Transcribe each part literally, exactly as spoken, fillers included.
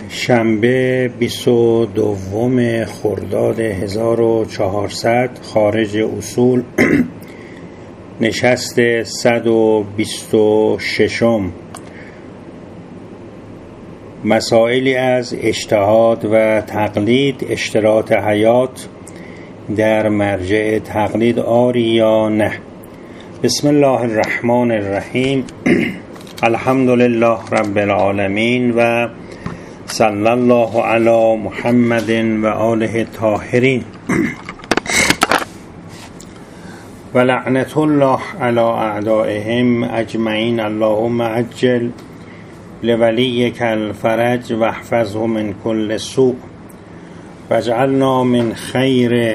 شنبه بیست و دوم خرداد هزار و چهارصد خارج اصول نشست صد و بیست و ششم مسائلی از اجتهاد و تقلید، اشتراط حیات در مرجع تقلید آری یا نه. بسم الله الرحمن الرحیم. الحمد لله رب العالمین و صلی الله علی محمد و آله الطاهرین و لعنت الله علی اعدائهم اجمعین. اللهم عجل لولیک الفرج و احفظه من کل سوء واجعلنا من خیر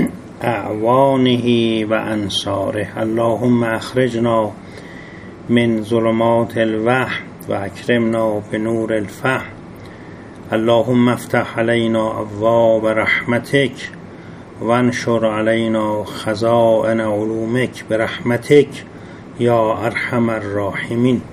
اعوانه و انصاره. اللهم اخرجنا من ظلمات الوهم و اکرمنا بنور الفهم. اللهم افتح علینا ابواب رحمتک و انشر علینا خزائن علومک برحمتک یا ارحم الراحمین.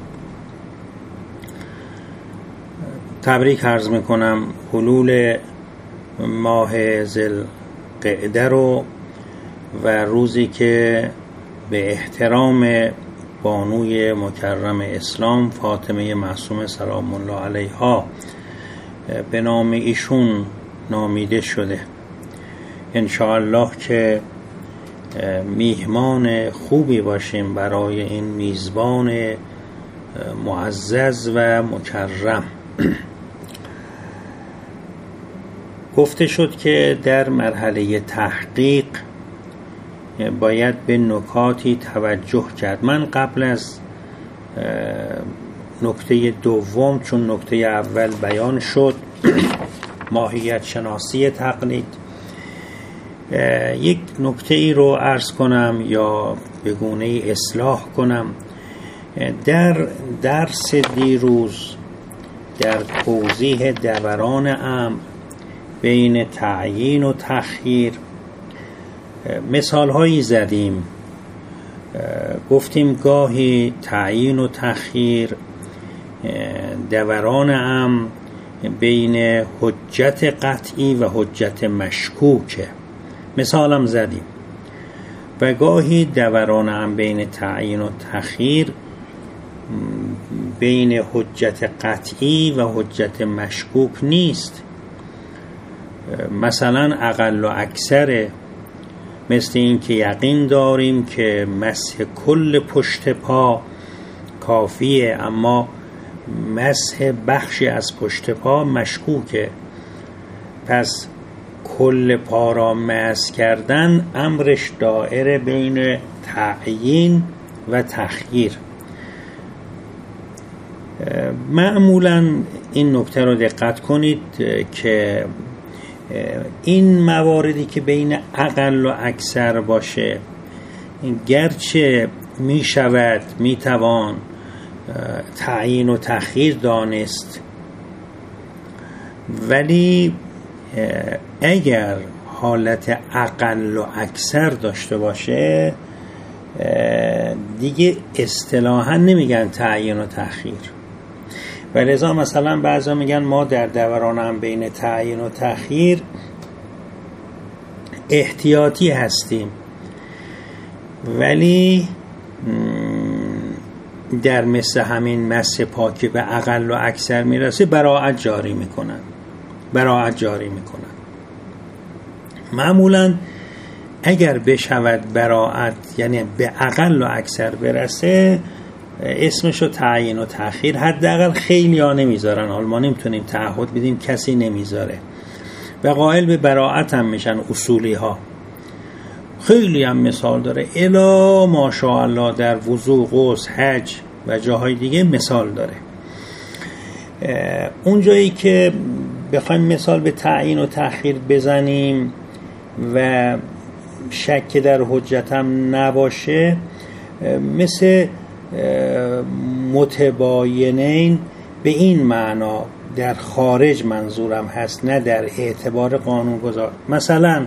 تبریک عرض میکنم حلول ماه ذوالقعده رو و روزی که به احترام بانوی مکرم اسلام فاطمه معصومه سلام الله علیها به نام ایشون نامیده شده. انشاءالله که میهمان خوبی باشیم برای این میزبان معزز و مکرم. گفته شد که در مرحله تحقیق باید به نکاتی توجه کرد. من قبل از نکته دوم، چون نکته اول بیان شد، ماهیت شناسی تقلید، یک نکته ای رو عرض کنم یا به گونه اصلاح کنم. در درس دیروز در توضیح دوران امر بین تعیین و تخییر مثال هایی زدیم. گفتیم گاهی تعیین و تخییر دوران امر بین حجت قطعی و حجت مشکوکه، مثالم زدیم. و گاهی دوران امر بین تعیین و تخییر بین حجت قطعی و حجت مشکوک نیست. مثلا اقل و اکثر، مثل این که یقین داریم که مسح کل پشت پا کافیه، اما مسح بخشی از پشت پا مشکوکه. پس کل پا را مسح کردن امرش دائره بین تعیین و تخییر. معمولا این نکته رو دقت کنید که این مواردی که بین اقل و اکثر باشه، گرچه می شود می توان تعیین و تخییر دانست، ولی اگر حالت اقل و اکثر داشته باشه دیگه اصطلاحاً نمیگن تعیین و تخییر. و لذا مثلا بعضا میگن ما در دوران هم بین تعیین و تخییر احتیاطی هستیم، ولی در مثل همین مسح پا که به اقل و اکثر میرسه براعت جاری میکنن براعت جاری میکنن. معمولا اگر بشود براعت، یعنی به اقل و اکثر برسه، اسمشو تعیین و تأخیر حداقل خیلی ها نمیذارن. حالا ما نمیتونیم تعهد بدیم، کسی نمیذاره و قائل به براعت هم میشن اصولی ها. خیلی هم مثال داره، الا ماشاءالله در وضو، غسل، حج و جاهای دیگه مثال داره. اون جایی که بخوایم مثال به تعیین و تأخیر بزنیم و شک در حجت هم نباشه، مثل متباینین به این معنا در خارج منظورم هست، نه در اعتبار قانونگذار. مثلا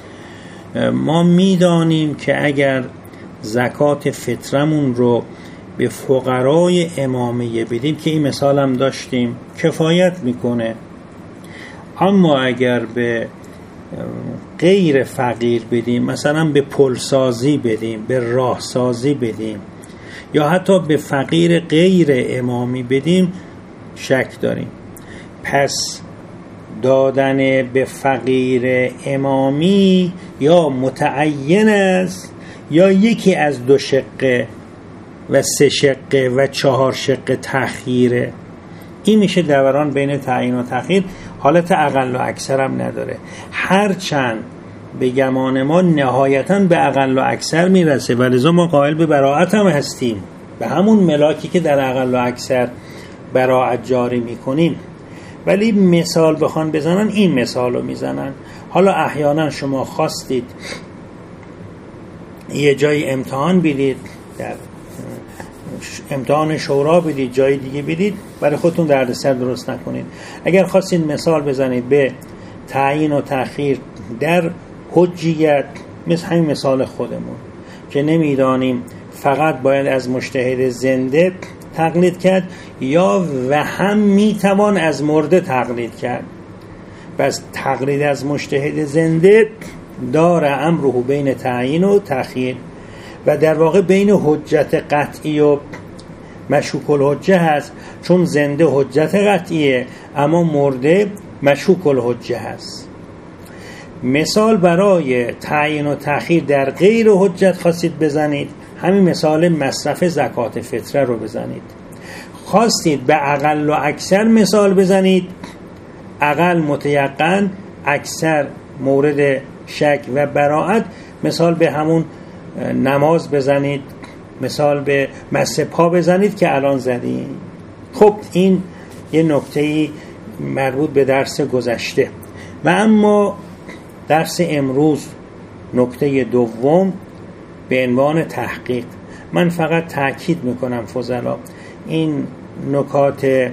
ما میدانیم که اگر زکات فطرمون رو به فقرای امامیه بدیم که این مثال هم داشتیم کفایت میکنه. اما اگر به غیر فقیر بدیم، مثلا به پلسازی بدیم، به راهسازی بدیم، یا حتی به فقیر غیر امامی بدیم، شک داریم. پس دادن به فقیر امامی یا متعین است یا یکی از دو شقه و سه شقه و چهار شقه تأخیره. این میشه دوران بین تعیین و تأخیر، حالت اقل و اکثر هم نداره. هرچند به گمان ما نهایتاً به اقل و اکثر میرسه و لذا ما قائل به براعت هم هستیم، به همون ملاکی که در اقل و اکثر براعت جاری میکنیم. ولی مثال بخوان بزنن این مثال رو میزنن. حالا احیانا شما خواستید یه جای امتحان بدید، در امتحان شورا بدید، جای دیگه بدید، برای خودتون دردسر درست نکنید. اگر خواستید مثال بزنید به تعیین و تأخیر در حجیت، مثل همین مثال خودمون که نمیدانیم فقط باید از مجتهد زنده تقلید کرد یا و هم میتوان از مرده تقلید کرد. پس تقلید از مجتهد زنده داره امره بین تعیین و تأخیر و در واقع بین حجت قطعی و مشکوک الحجه هست، چون زنده حجت قطعیه اما مرده مشکوک الحجه هست. مثال برای تعیین و تأخیر در غیر حجت خواستید بزنید، همین مثال مصرف زکات فطره رو بزنید. خواستید به اقل و اکثر مثال بزنید، اقل متیقن، اکثر مورد شک و براعت، مثال به همون نماز بزنید، مثال به مس پا بزنید که الان زدیم. خب این یه نکته‌ای مربوط به درس گذشته. و اما درس امروز نکته دوم به عنوان تحقیق. من فقط تأکید میکنم فضلا، این نکات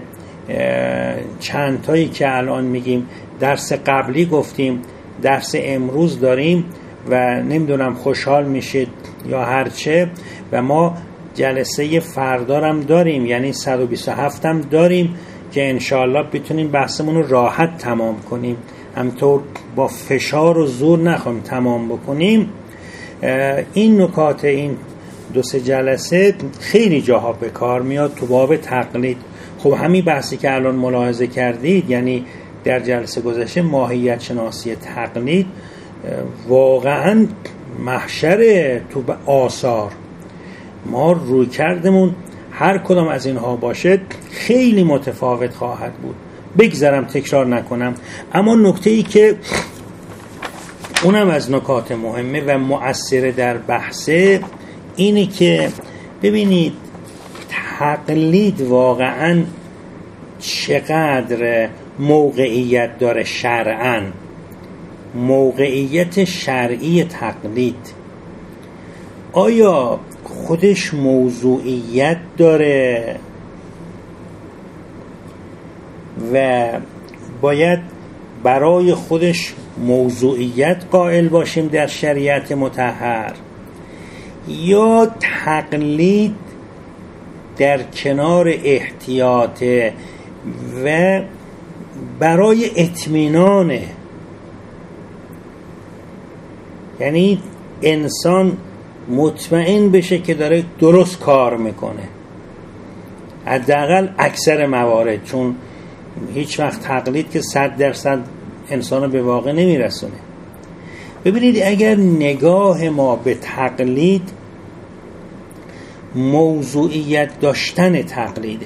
چند تایی که الان میگیم درس قبلی گفتیم، درس امروز داریم و نمیدونم خوشحال میشید یا هرچه، و ما جلسه فردارم داریم، یعنی صد و بیست و هفت هم داریم که انشاءالله بتونیم بحثمون رو راحت تمام کنیم، همطور با فشار و زور نخواهیم تمام بکنیم. این نکات این دو سه جلسه خیلی جاها به کار میاد تو باب تقلید. خب همین بحثی که الان ملاحظه کردید، یعنی در جلسه گذشته ماهیت شناسی تقلید، واقعا محشر تو آثار ما روی کردمون هر کدام از اینها باشه خیلی متفاوت خواهد بود. بگذارم تکرار نکنم، اما نکته ای که اونم از نکات مهمه و مؤثر در بحثه اینه که ببینید تقلید واقعا چقدر موقعیت داره شرعاً. موقعیت شرعی تقلید آیا خودش موضوعیت داره و باید برای خودش موضوعیت قائل باشیم در شریعت مطهر، یا تقلید در کنار احتیاط و برای اطمینانه، یعنی انسان مطمئن بشه که داره درست کار میکنه، حداقل اکثر موارد، چون هیچ وقت تقلید که صد درصد انسانو به واقع نمیرسونه. ببینید اگر نگاه ما به تقلید موضوعیت داشتن تقلیده،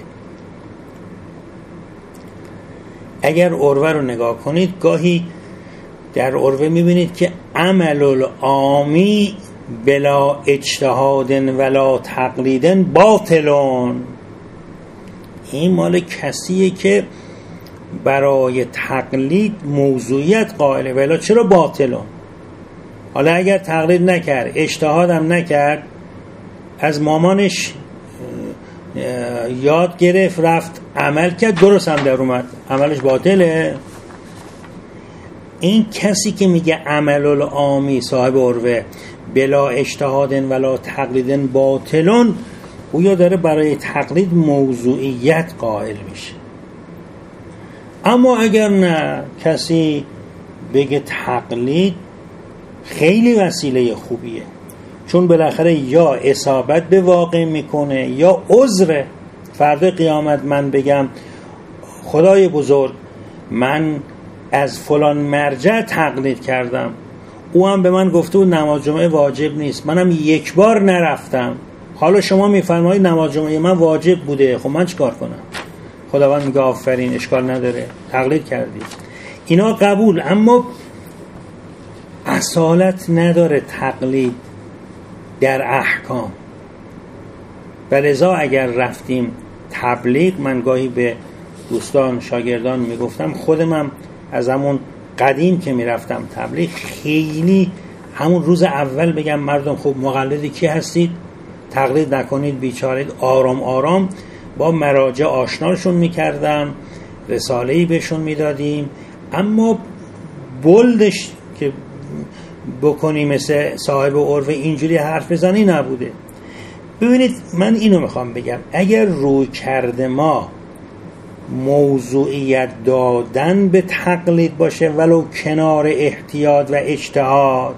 اگر عروه رو نگاه کنید، گاهی در عروه میبینید که عمل العامی بلا اجتهاد ولا تقلیدن باطلون. این مال کسیه که برای تقلید موضوعیت قائله، ولی چرا باطلون؟ حالا اگر تقلید نکرد، اجتهاد هم نکرد، از مامانش یاد گرفت، رفت عمل کرد، درست هم در اومد، عملش باطله. این کسی که میگه عمل العامی، صاحب عروه، بلا اجتهاد ولا تقلید باطلون، گویا داره برای تقلید موضوعیت قائل میشه. اما اگر نه، کسی بگه تقلید خیلی وسیله خوبیه، چون بالاخره یا اصابت به واقع میکنه یا عذره. فردا قیامت من بگم خدای بزرگ من از فلان مرجع تقلید کردم، او هم به من گفته بود نماز جمعه واجب نیست، منم یک بار نرفتم، حالا شما میفرمایید نماز جمعه من واجب بوده، خب من چیکار کنم؟ خداوند میگه آفرین، اشکال نداره، تقلید کردی. اینا قبول، اما اصالت نداره تقلید در احکام. و لذا اگر رفتیم تبلیغ، من گاهی به دوستان شاگردان میگفتم، خودمم از همون قدیم که میرفتم تبلیغ، خیلی همون روز اول بگم مردم خب مقلد کی هستید؟ تقلید نکنید بیچارید. آرام آرام با مراجع آشناشون میکردم، رساله‌ای بهشون میدادیم، اما بلدش که بکنی مثل صاحب عرف اینجوری حرف بزنی نبوده. ببینید من اینو میخوام بگم، اگر روی کرده ما موضوعیت دادن به تقلید باشه ولو کنار احتیاط و اجتهاد،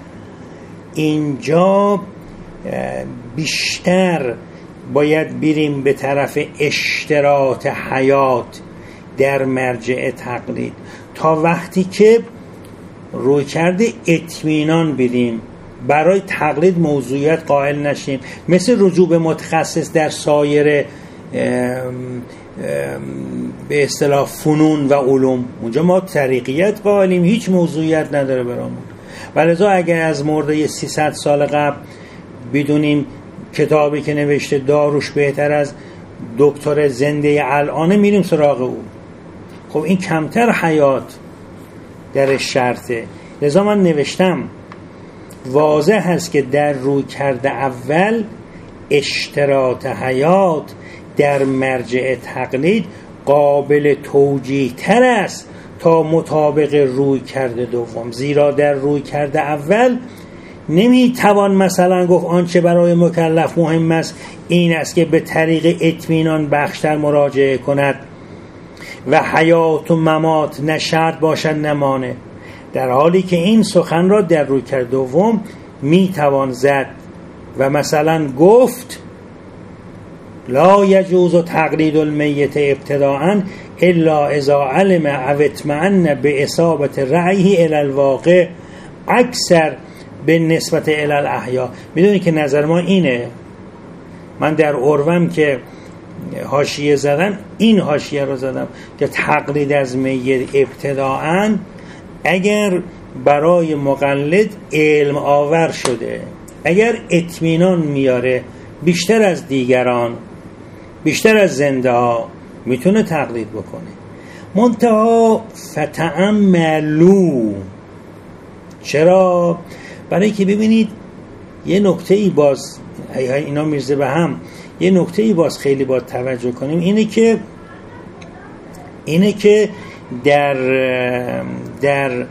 اینجا بیشتر باید بریم به طرف اشتراط حیات در مرجع تقلید، تا وقتی که روی کرده اطمینان بدیم برای تقلید موضوعیت قائل نشیم. مثل رجوع به متخصص در سایر به اصطلاح فنون و علوم، اونجا ما طریقیت قائلیم، هیچ موضوعیت نداره برامون. ولذا اگر از مرده سیصد سال قبل بدونیم کتابی که نوشته داروش بهتر از دکتر زنده الانه، میریم سراغ او. خب این کمتر حیات در شرطه. لذا من نوشتم واضح هست که در روی کرده اول اشتراط حیات در مرجع تقلید قابل توجیه تر است تا مطابق روی کرده دوم، زیرا در روی کرده اول نمیتوان مثلا گفت آنچه برای مکلف مهم است این است که به طریق اطمینان بخشتر مراجعه کند و حیات و ممات نه شرط باشد نمانه، در حالی که این سخن را در روی کرده دوم میتوان زد و مثلا گفت لا یجوز تقلید المیت ابتداءً الا اذا علم او اطمئن به اصابت رأیه الی الواقع اکثر به نسبت الی الاحیا. میدونی که نظر ما اینه، من در عروم که حاشیه زدم این حاشیه رو زدم که تقلید از میت ابتداءً اگر برای مقلد علم آور شده، اگر اطمینان میاره بیشتر از دیگران، بیشتر از زنده ها، میتونه تقلید بکنه. منتها فتعملوا. چرا؟ برای که ببینید یه نکته ای باز اینا میرزه به هم، یه نکته ای باز خیلی باید توجه کنیم، اینه که اینه که در در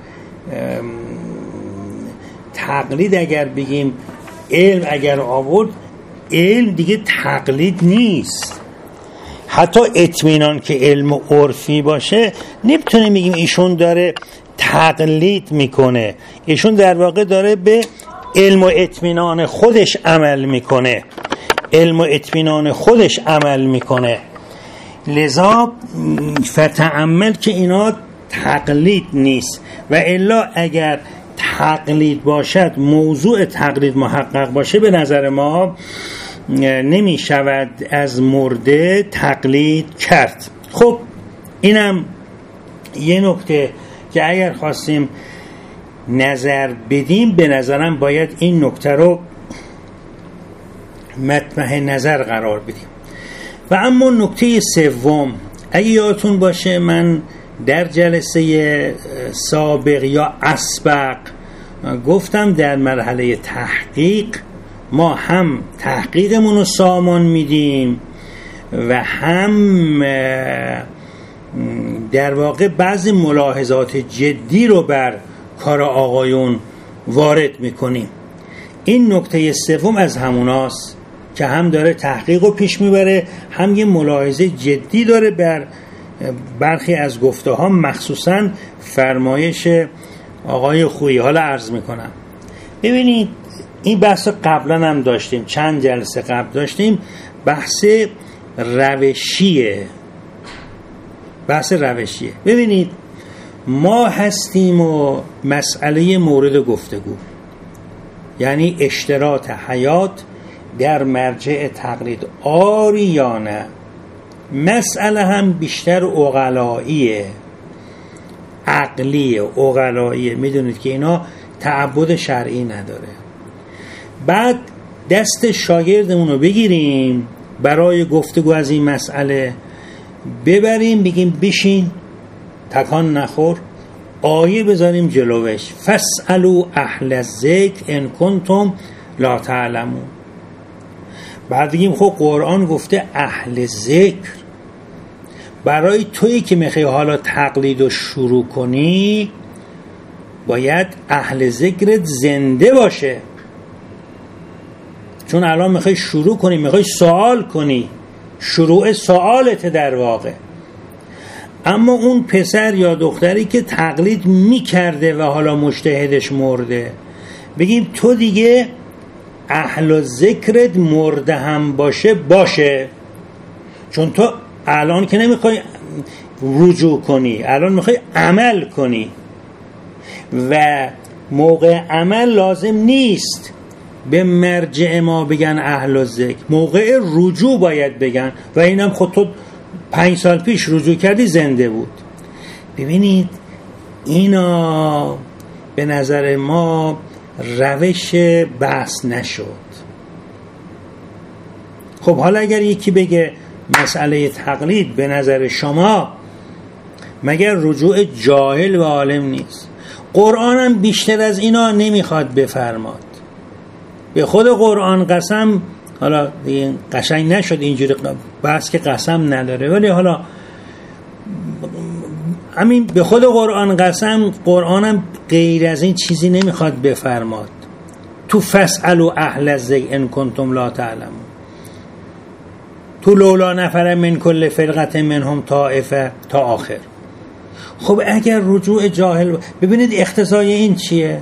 تقلید اگر بگیم علم اگر آورد، علم دیگه تقلید نیست. حتی اطمینان که علم عرفی باشه نمیتونه بگیم ایشون داره تقلید میکنه، ایشون در واقع داره به علم و اطمینان خودش عمل میکنه، علم و اطمینان خودش عمل میکنه. لذا فتعمل که اینا تقلید نیست، و الا اگر تقلید باشد، موضوع تقلید محقق باشه، به نظر ما نمی شود از مرده تقلید کرد. خب اینم یه نکته که اگر خواستیم نظر بدیم، به نظرم باید این نکته رو مطمح نظر قرار بدیم. و اما نکته سوم، اگه یادتون باشه من در جلسه سابق یا اسبق گفتم در مرحله تحقیق ما هم تحقیقمون رو سامان میدیم و هم در واقع بعضی ملاحظات جدی رو بر کار آقایون وارد میکنیم. این نکته سوم از هموناست که هم داره تحقیق رو پیش میبره، هم یه ملاحظه جدی داره بر برخی از گفته ها، مخصوصا فرمایش آقای خویی. حالا عرض میکنم. ببینید این بحث قبلا هم داشتیم، چند جلسه قبل داشتیم، بحث روشیه. بحث روشیه. ببینید ما هستیم و مسئله مورد گفتگو، یعنی اشتراط حیات در مرجع تقلید آری یا نه. مسئله هم بیشتر عقلاییه، عقلیه، عقلاییه. میدونید که اینا تعبد شرعی نداره. بعد دست شاگردمون رو بگیریم برای گفتگو از این مسئله، ببریم بگیم بشین، تکان نخور، آیه بذاریم جلوش، فاسألوا اهل الذکر ان کنتم لا تعلمون. بعد بگیم خب قرآن گفته اهل ذکر، برای تویی که میخوای حالا تقلید رو شروع کنی باید اهل ذکرت زنده باشه، چون الان میخوای شروع کنی، میخوای سوال کنی، شروع سوالت در واقع. اما اون پسر یا دختری که تقلید میکرده و حالا مجتهدش مرده، بگیم تو دیگه اهل ذکرت مرده هم باشه باشه، چون تو الان که نمیخوای رجوع کنی، الان میخوای عمل کنی و موقع عمل لازم نیست به مرجع ما بگن اهل ذکر، موقع رجوع باید بگن و اینم خود تو پنج سال پیش رجوع کردی زنده بود. ببینید اینا به نظر ما روش بحث نشد. خب حالا اگر یکی بگه مسئله تقلید به نظر شما مگر رجوع جاهل و عالم نیست؟ قرآن هم بیشتر از اینا نمیخواد بفرماد. به خود قرآن قسم، حالا دیگه قشنگ نشد اینجوری بحث که قسم نداره، ولی حالا همین به خود قرآن قسم، قرآنم غیر از این چیزی نمیخواد بفرماد. تو فاسألوا اهل الذکر ان کنتم لا تعلمون، تو لولا نفر من کل فرقه منهم طائفه تا آخر. خب اگر رجوع جاهل، ببینید اقتضای این چیه؟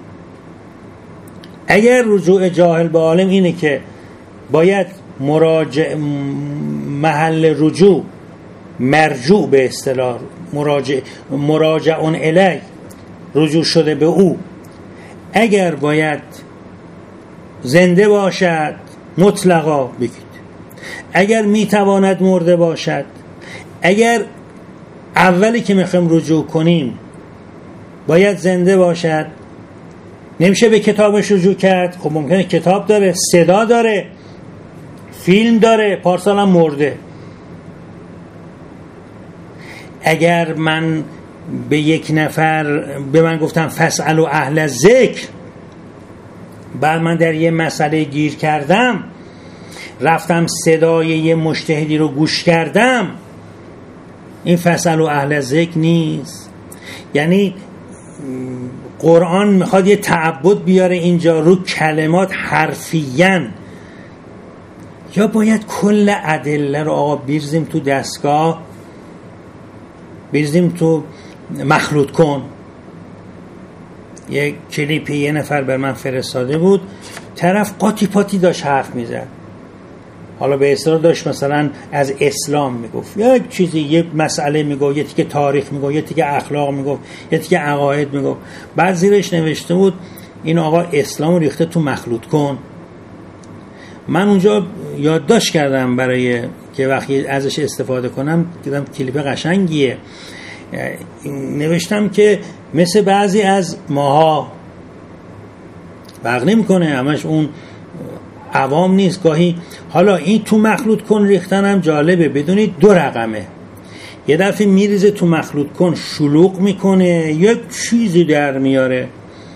اگر رجوع جاهل به عالم اینه که باید مراجع محل رجوع مرجوع به اصطلاح مراجع مراجعون الی رجوع شده به او، اگر باید زنده باشد مطلقا بگید، اگر میتواند مرده باشد، اگر اولی که میخوایم رجوع کنیم باید زنده باشد، نمیشه به کتابش رجوع کرد. خب ممکنه کتاب داره، صدا داره، فیلم داره، پارسال هم مرده. اگر من به یک نفر به من گفتم فاسألوا اهل الذکر، بعد من در یه مسئله گیر کردم، رفتم صدای یه مجتهدی رو گوش کردم، این فاسألوا اهل الذکر نیست. یعنی قرآن میخواد یه تعبد بیاره اینجا رو کلمات حرفیاً، یا باید کل ادله رو آقا بیرزیم تو دستگاه، بیرزیم تو مخلوط کن. یک کلیپی یه نفر بر من فرستاده بود، طرف قاطی پاتی داشت حرف میزد، حالا به اصطلاح داشت مثلا از اسلام میگفت، یا یک چیزی، یک مسئله میگفت، یکی که تاریخ میگفت، یکی که اخلاق میگفت، یکی که عقاید میگفت. بعد زیرش نوشته بود این آقا اسلام ریخته تو مخلوط کن. من اونجا یادداشت کردم برای که وقتی ازش استفاده کنم، دیدم کلیپ قشنگیه، نوشتم که مثل بعضی از ماها فرق نمی‌کنه، همش اون عوام نیست گاهی. حالا این تو مخلوط کن ریختن هم جالبه، بدونید دو رقمه. یه دفعه میریزه تو مخلوط کن شلوغ میکنه، یک چیزی در میاره،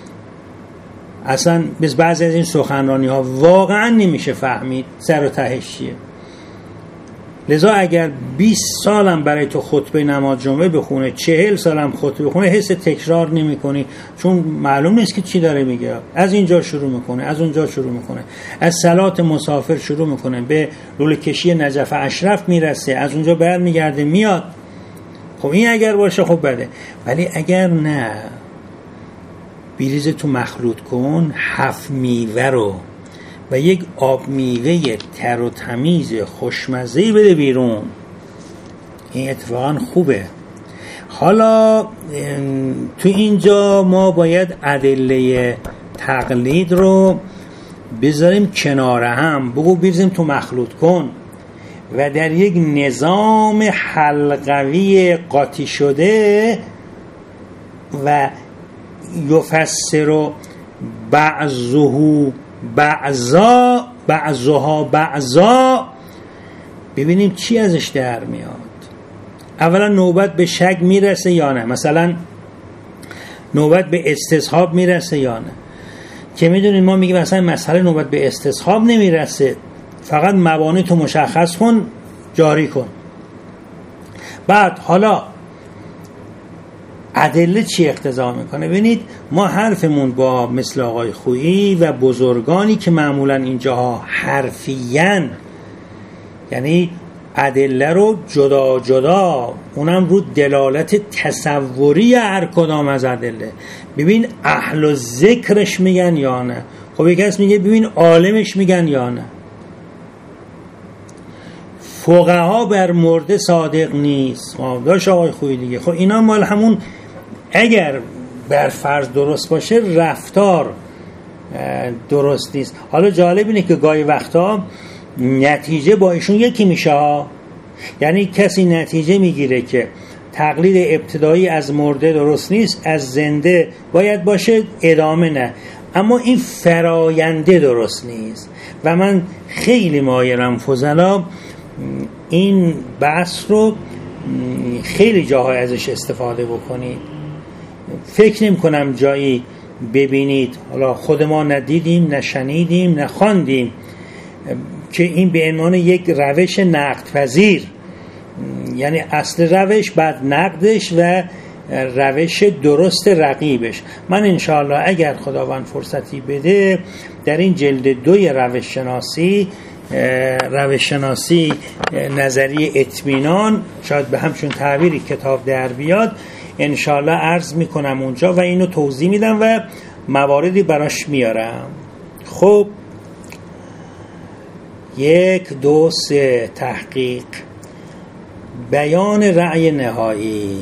اصلا بس بعضی از این سخنرانی ها واقعا نمیشه فهمید سر و تهش چیه. لذا اگر بیست سالم برای تو خطبه نماز جمعه بخونه، چهل سالم خطبه بخونه، حس تکرار نمی کنی، چون معلوم نیست که چی داره میگه. از اینجا شروع میکنه، از اونجا شروع میکنه، از صلات مسافر شروع میکنه، به لوله کشی نجف اشرف میرسه، از اونجا برمیگرده میاد. خب این اگر باشه خب بده. ولی اگر نه، بریز تو مخلوط کن، هفت میوه رو و یک آب میوه تر و تمیز خوشمزه بده بیرون، این اتفاقا خوبه. حالا تو اینجا ما باید ادله تقلید رو بذاریم کنار هم، بگو بریزیم تو مخلوط کن و در یک نظام حلقوی قاطی شده و یفسر بعضه بعضا بعضها بعضا، ببینیم چی ازش در میاد. اولا نوبت به شک میرسه یا نه؟ مثلا نوبت به استصحاب میرسه یا نه؟ که میدونید ما میگیم مثلا مسئله نوبت به استصحاب نمیرسه، فقط مبانی تو مشخص کن، جاری کن. بعد حالا ادله چی اقتضا میکنه؟ ببینید ما حرفمون با مثل آقای خویی و بزرگانی که معمولا اینجاها حرفیان، یعنی ادله رو جدا جدا، اونم رو دلالت تصوری هر کدام از ادله. ببین اهل ذکرش میگن یا نه؟ خب یک کس میگه ببین عالمش میگن یا نه؟ فقها بر مرده صادق نیست. خب داشت آقای خویی دیگه. خب اینا مال همون، اگر بر فرض درست باشه رفتار درست نیست. حالا جالب اینه که گاهی وقتا نتیجه با ایشون یکی میشه ها. یعنی کسی نتیجه میگیره که تقلید ابتدایی از مرده درست نیست، از زنده باید باشه، ادامه نه، اما این فراینده درست نیست. و من خیلی مایلم فضلا این بحث رو خیلی جاهای ازش استفاده بکنید. فکر نمی کنم جایی ببینید، حالا خود ما ندیدیم، نشنیدیم، نخواندیم که این به عنوان یک روش نقد پذیر، یعنی اصل روش بعد نقدش و روش درست رقیبش. من انشاءالله اگر خداوند فرصتی بده در این جلد دوی روش شناسی روش شناسی نظریه اطمینان، شاید به همچون تعبیری کتاب در بیاد، انشاءالله عرض میکنم اونجا و اینو توضیح میدم و مواردی براش میارم. خب یک دو سه تحقیق بیان رأی نهایی.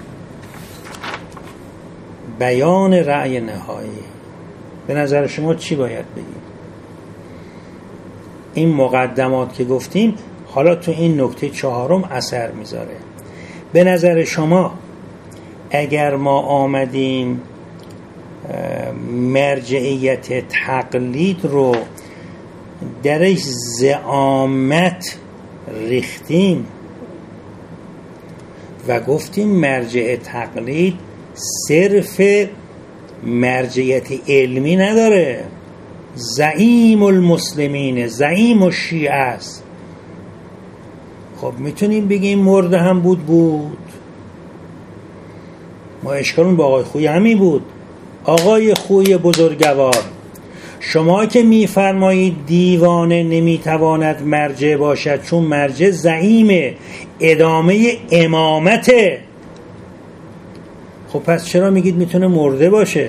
بیان رأی نهایی به نظر شما چی باید بگیم؟ این مقدمات که گفتیم حالا تو این نکته چهارم اثر میذاره. به نظر شما اگر ما آمدیم مرجعیت تقلید رو درش زعامت ریختیم و گفتیم مرجع تقلید صرف مرجعیت علمی نداره، زعیم المسلمین، زعیم الشیعه است، خب میتونیم بگیم مرده هم بود بود. ما اشکالون با آقای خویی همین بود. آقای خویی بزرگوار، شما که میفرمایید دیوانه نمیتواند مرجع باشد چون مرجع زعیم ادامه امامته، خب پس چرا میگید میتونه مرده باشه؟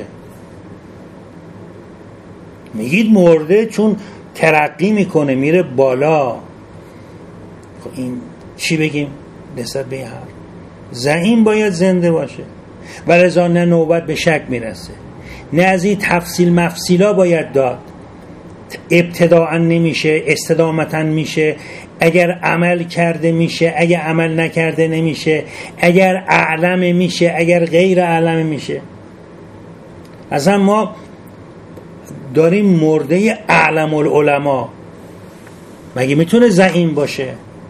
میگید مرده چون ترقی میکنه میره بالا. خب این چی بگیم نسبت به این حرف؟ زعیم باید زنده باشه و لذا نه نوبت به شک میرسه، نه از این تفصیل مفصیلا باید داد. ابتداعا نمیشه، استدامتا میشه، اگر عمل کرده میشه، اگر عمل نکرده نمیشه، اگر اعلم میشه، اگر غیر اعلم میشه. اصلا ما داریم مرده اعلم العلماء، مگه میتونه زعیم باشه؟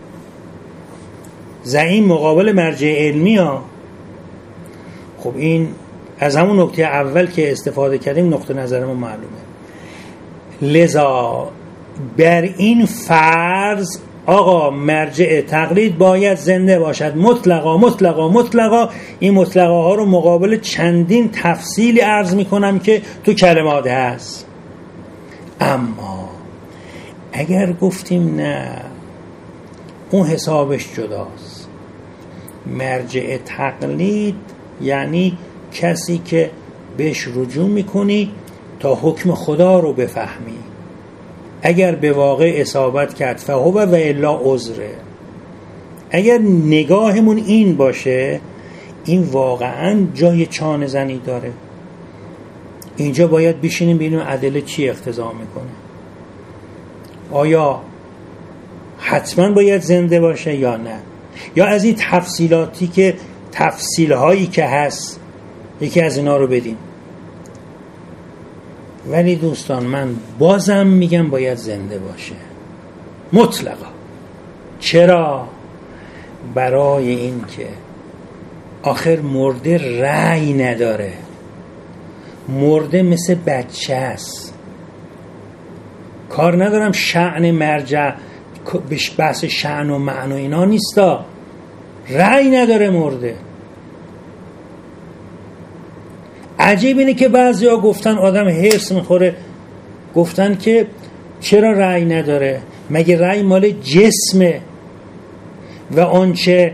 زعیم مقابل مرجع علمی ها. خب این از همون نکته اول که استفاده کردیم نقطه نظر ما معلومه. لذا بر این فرض آقا مرجع تقلید باید زنده باشد، مطلقا مطلقا مطلقا. این مطلقا ها رو مقابل چندین تفصیلی عرض میکنم که تو کلمات هست. اما اگر گفتیم نه اون حسابش جداست، مرجع تقلید یعنی کسی که بهش رجوع میکنی تا حکم خدا رو بفهمی، اگر به واقع اصابت کرد فهو و الا عذره. اگر نگاهمون این باشه این واقعا جای چانه زنی داره. اینجا باید بشینیم ببینیم ادله چی اقتضا میکنه. آیا حتما باید زنده باشه یا نه، یا از این تفصیلاتی که تفصیلهایی که هست یکی از اینا رو بدیم. ولی دوستان من بازم میگم باید زنده باشه مطلقا. چرا؟ برای این که آخر مرده رأی نداره، مرده مثل بچه است. کار ندارم شأن مرجع بحث شأن و معنی و اینا نیستا، رأی نداره مرده. عجیب اینه که بعضی ها گفتن آدم هرس میخوره، گفتن که چرا رأی نداره؟ مگه رأی مال جسمه و آنچه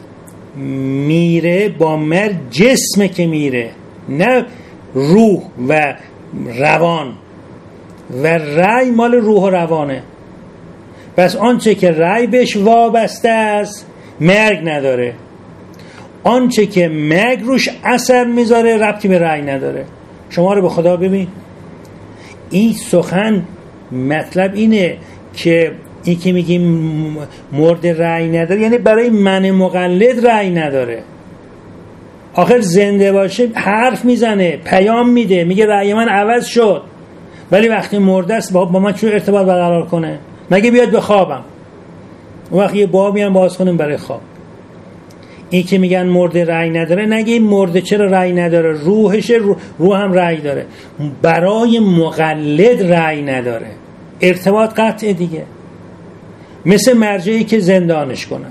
میره با مرگ جسمه که میره، نه روح و روان، و رأی مال روح و روانه. پس آنچه که رأی بهش وابسته است مرگ نداره، آنچه که مرگ روش اثر میذاره ربطی به رأی نداره. شما رو به خدا ببین، این سخن مطلب اینه که این که میگیم مرد رأی نداره یعنی برای من مقلد رأی نداره. آخر زنده باشه حرف میزنه، پیام میده، میگه رأی من عوض شد، ولی وقتی مرده است با من چون ارتباط برقرار کنه؟ مگه بیاد به خوابم؟ اون وقت یه بابی هم باز کنیم برای خواب. این که میگن مرده رأی نداره، نگه این مرده چرا رأی نداره؟ روحشه، روح, روح هم رأی داره. برای مقلد رأی نداره، ارتباط قطع دیگه، مثل مرجعی که زندانش کنن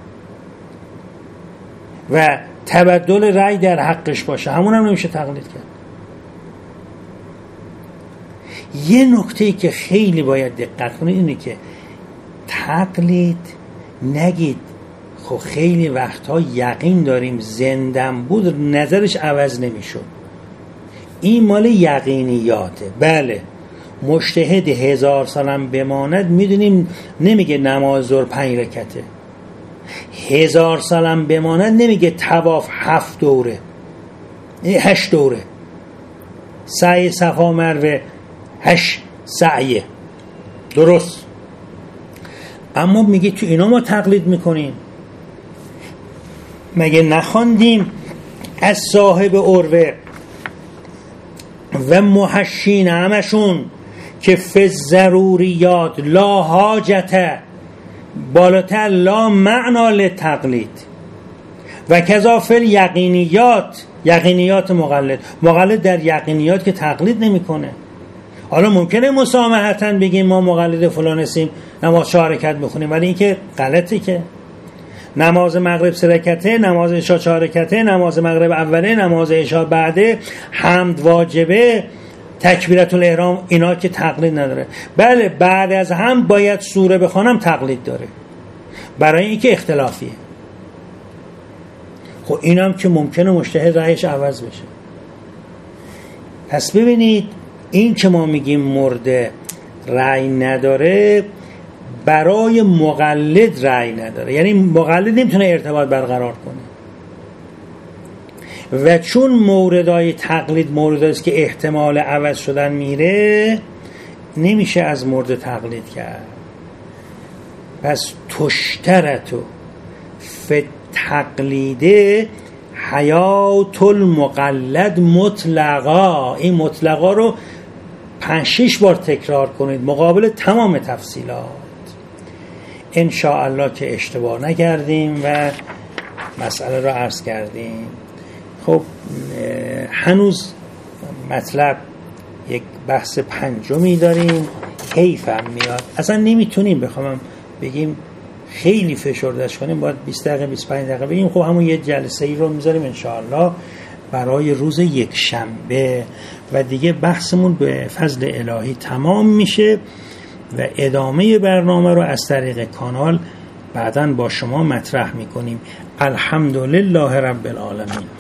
و تبدل رأی در حقش باشه، همون هم نمیشه تقلید کرد. یه نکته‌ای که خیلی باید دقت کنید اینه که تقلید نگید خب خیلی وقتها یقین داریم زندم بود نظرش عوض نمیشد. این مال یقینیاته. بله مجتهد هزار سالم بماند میدونیم نمیگه نماز ظهر پنج رکعته، هزار سالم بماند نمیگه طواف هفت دوره هشت دوره، سعی صفا مروه هشت سعیه، درست. اما میگه تو اینا ما تقلید میکنیم. مگه نخواندیم از صاحب عروه و محشین همشون که فی ضروریات لا حاجت بالاتر لا معنا لتقلید و کذا فی یقینیات، یقینیات مقلد، مقلد در یقینیات که تقلید نمیکنه. حالا ممکنه مسامحتاً بگیم ما مقلد فلان هستیم نماز چهار رکعت بخونیم، ولی این که غلطه که نماز مغرب سه رکعته، نماز عشاء چهار رکعته، نماز مغرب اوله، نماز عشاء بعده، حمد واجبه، تکبیرت الاحرام، اینا که تقلید نداره. بله بعد از هم باید سوره بخونم تقلید داره برای اینکه اختلافیه. خب اینم که ممکنه مجتهد رأیش عوض بشه. پس ببینید این که ما میگیم مرده رأی نداره برای مقلد رأی نداره، یعنی مقلد نمیتونه ارتباط برقرار کنه. و چون موردای تقلید موردایی است که احتمال عوض شدن میره نمیشه از مرده تقلید کرد. پس تشترطو فی تقلیده حیات المقلد مطلقا. این مطلقا رو پنج شش بار تکرار کنید مقابل تمام تفصیلات، ان شاء الله که اشتباه نکردیم و مسئله رو عرض کردیم. خب هنوز مطلب یک بحث پنجمی داریم، حیفم میاد اصلا نمیتونیم بخوام بگیم خیلی فشردهش کنیم باید بیست دقیقه بیست و پنج دقیقه بگیم. خب همون یه جلسه ای رو میذاریم انشاءالله برای روز یک شنبه و دیگه بحثمون به فضل الهی تمام میشه و ادامه برنامه رو از طریق کانال بعداً با شما مطرح میکنیم. الحمدلله رب العالمین.